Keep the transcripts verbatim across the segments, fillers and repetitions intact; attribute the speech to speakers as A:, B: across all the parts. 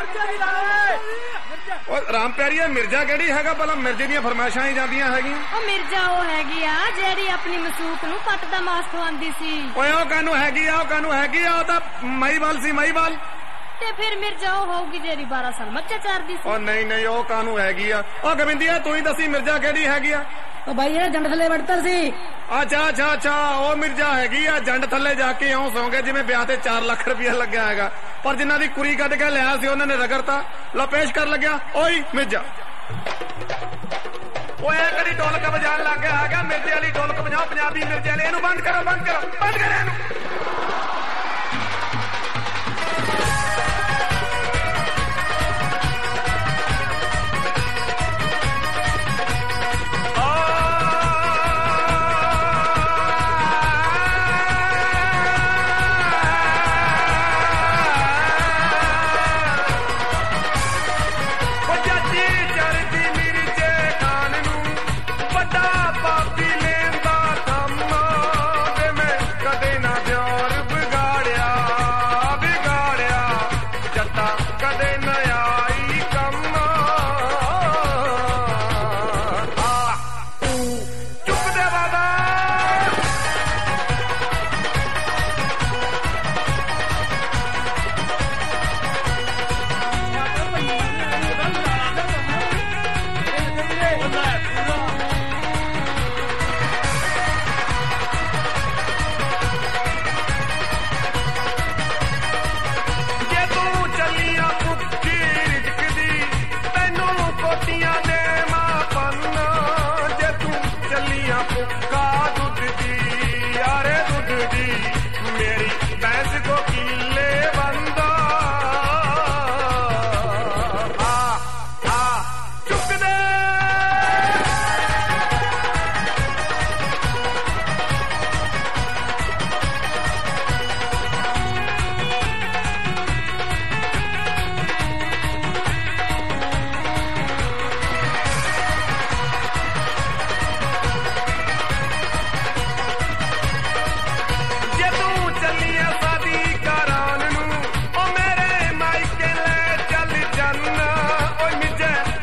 A: राम प्यारी मिर्जा केड़ी हैगा भला मिर्जे दी फरमाइशां ही जांदियां हैगियां
B: ओ मिर्जा ओ हैगी आ जेड़ी अपनी मसूक नु पट दा मास खवांदी सी
A: ओए ओ कानू हैगी आ ओ कानू हैगी आ ओ ता मईवाल सी मईवाल
B: ते फिर मिर्जा ओ होगी जेड़ी बारह साल मच्छा चारदी सी
A: ओ नहीं नहीं ओ कानू हैगी आ ओ गोविंदिया तू ही दसी मिर्जा केड़ी हैगी आ
C: ओ भाई ये जंड थले वड़तर सी
A: अच्छा अच्छा अच्छा ओ मिर्जा हैगी आ जंड थले जाके इउं सौंगे जिवें ब्याह ते चार लाख रुपया लग्या हैगा पर जिन्हां दी कुड़ी कट के लिया सी उन्हां ने रगड़ता ला पेश कर लग्या ओई मिर्जा ओए कड़ी ढोलक बजान लग गया हैगा मिर्जे वाली ढोलक बजाओ पंजाबी मिर्जे वाले इहनूं बंद करो बंद करो बंद करो इहनूं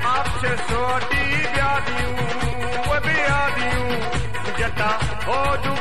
A: छोटी ब्याह दियूं वो ब्याह दियूं जटा हो